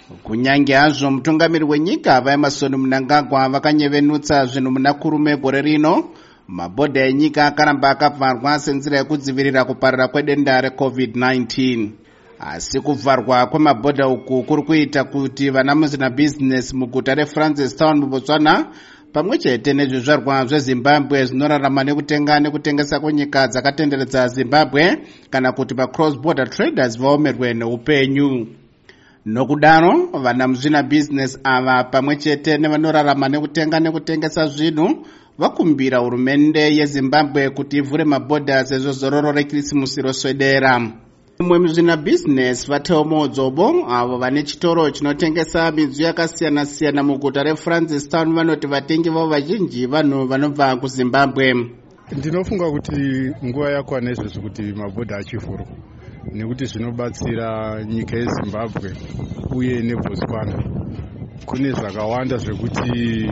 Kunyange hazvo mutungamiri wenyika vaEmmerson Mnangagwa vakanyevenutsa zvinhu muna kurume gore rino, mabhodha enyika akaramba akavharwa senzira yekudzivirira kuparira kwedenda reCovid-19. Asi kuvharwa kwemabhodha uku kuri kuita kuti vana muzvinabizinesi muguta reFrancistown muBotswana pamwe chete nezvizvarwa zveZimbabwe zvinorarama nekutenga nekutengesa kunyika dzakatenderedza Zimbabwe kana kuti cross border traders vaomerwe neupenyu. Nokudaro vana muzvinabizinesi ava pamwe chete nevanorarama nekutenga nekutengesa zvinhu vakumbira hurumende yeZimbabwe kuti ivhure mabhodha sezvo zororo reKrisimusi roswedera. Mumwe muzvinabizinesi vaTeo Modzobo avo vane chitoro chinotengesa midziyo yakasiyana-siyana muguta reFrancistown vanoti vatengi vavo vazhinji vanhu vanobva kuZimbabwe. Ndinofunga kuti nguva yakwana izvezvi kuti mabhodha achivhurwa nekuti zvinobatsira nyika yeZimbabwe uye neBotswana. Kune zvakawanda zvekuti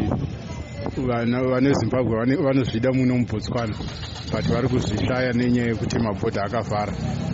vana veZimbabwe vanozvida muno muBotswana but vari kuzvishaya nenyaya yekuti mabhodha akavhara.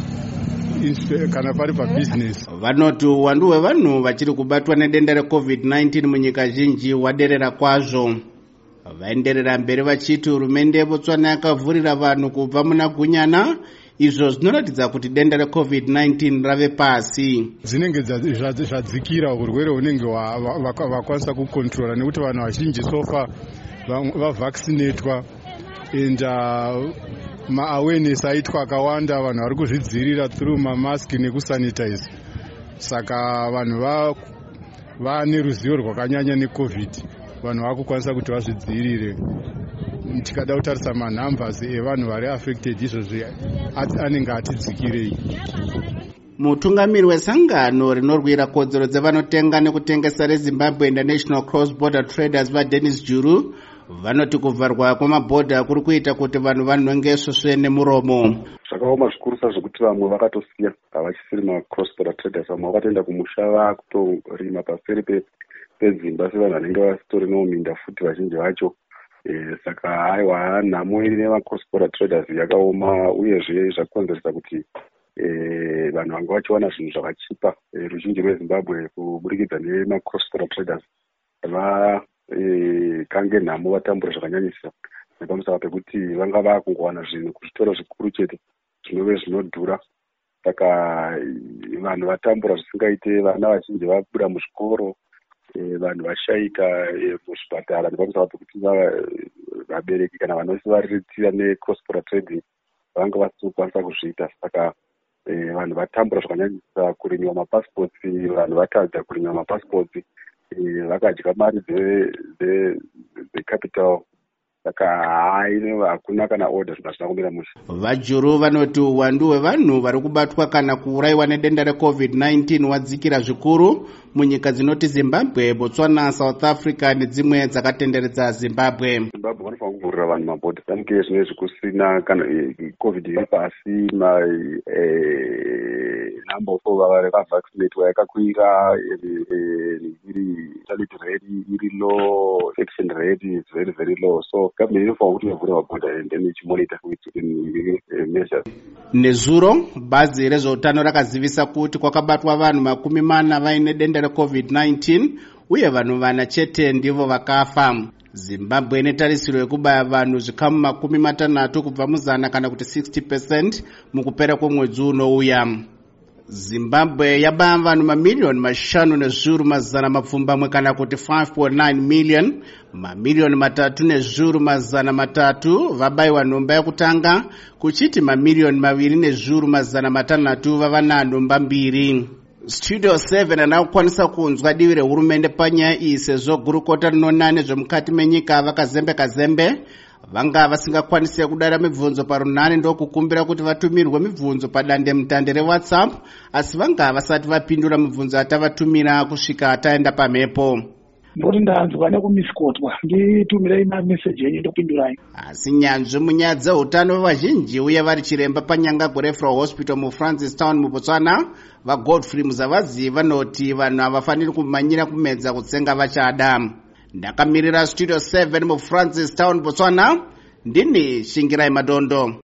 Kana pari pabusiness vanoti uwandu hwevanhu vachiri kubatwa nedenda reCovid-19 munyika zhinji waderera kwazvo. Vaenderera mberi vachiti hurumende yeBotswana yakavhurira vanhu kubva muna gunyana, izvo zvinoratidza kuti denda reCovid-19 rave pasi. Dzinenge zvadzikira urwere hunenge vakwanisa kukontrola nekuti vanhu vazhinji sofa vavaccinatwa and ma-awareness aitwa akawanda, vanhu vari kuzvidzivirira through mamask nekusanitize. Saka vanhu vane ruzivo rwakanyanya neCovid, vanhu vakukwanisa kuti vazvidzivirire. Tikada kutarisa manumbers evanhu vari affected izvozvi anenge atidzikirei. Mutungamiri wesangano rinorwira kodzero dzevanotenga nekutengesa reZimbabwe International Cross Border Traders vaDennis Juru vanoti kuvharwa kwemabhodha kuri kuita kuti vanhu vanongeswe nemuromo. Zvakaoma zvikuru zvekuti vamwe vakatosiya havachisiri macross border traders, vamwe vakatoenda kumusha vakutorima paseri pedzimba sevanhu vanenge vasitori nominda futi vazhinji vacho. Saka haiwa nhamo iri nemacross border traders yakaoma, uyezve zvakonzeresa kuti vanhu vanga vachiwana zvinhu zvakachipa. Ruzhinji rweZimbabwe kuburikidza nemacross border traders kange nhamo vatambura zvakanyanyisa nepamusaka pekuti vanga vakungowana zvinhu kuzvitoro zvikuru chete zvinove zvinodhura. Saka vanhu vatambura zvisingaite, vana vazhinji vabuda muzvikoro, vanhu vashaika muzvipatara nepamusaka pekuti vabereki kana vanose variritira necross border trading vanga vasingakwanisa kuzviita. Saka vanhu vatambura zvakanyanyisa kurinyiwa mapassports, vanhu vatadza kurinyiwa mapassports, vakadya mari dzecapital. Saka hakuna kana order zvinhu kumira musha. VaJuru vanoti uwandu hwevanhu vari kubatwa kana kuurayiwa nedenda reCovid-19 wadzikira zvikuru munyika dzinoti Zimbabwe, Botswana, South Africa nedzimwe dzakatenderedza Zimbabwe. Zimbabwe vanofanira kuvhurira vanhu mabhodha sanike zvinezvi kusina kana COVID iri pasi, number of vakavaccinatwa yakakwira, iri fatality rate iri low, infection rate is very very low. So government inofanira kuti ivhure mabhodha and then ichimonitor measures. Nezuro bazi rezveutano rakazivisa kuti kwakabatwa vanhu 40 vaine denda reCovid-19 uye vanhu 4 chete ndivo vakafa. Zimbabwe inetarisiro yekubaya vanhu zvikamu 60 kubva muzana kana kuti 60% mukupera kwemwedzi unouya. Zimbabwe yabaya vanhu mamiliyoni 5,000 kana kuti 5.9 million, mamiliyoni 3,300 vabayiwa nhomba yekutanga, kuchiti mamiliyoni 2,600 vava nanhomba 2. Studio 7 anakwanisa kunzwa divi rehurumende panyaya iyi sezvo gurukota rinonana nezvemukati menyika vakazembe vanga vasingakwanisi kudara mibvunzo parunhare ndokukumbira kuti vatumirwe mibvunzo padande mutande reWhatsApp, asi vanga vasati vapindura mibvunzo atavatumira kusvika taenda pamhepo. Ndoti ndanzwa nekumisikotwa nditumirei mameseji enyu ndopindurai. Asi nyanzvi munyaya dzeutano vazhinji uye vari chiremba panyanga kuReferral Hospital muFrancistown muBotswana vaGodfrey Muzavazi vanoti vanhu havafaniri kumanyira kumedza kutsenga vachada. Ndakamirira Studio 7 muFrancistown Botswana, ndini Shingirai Madondo.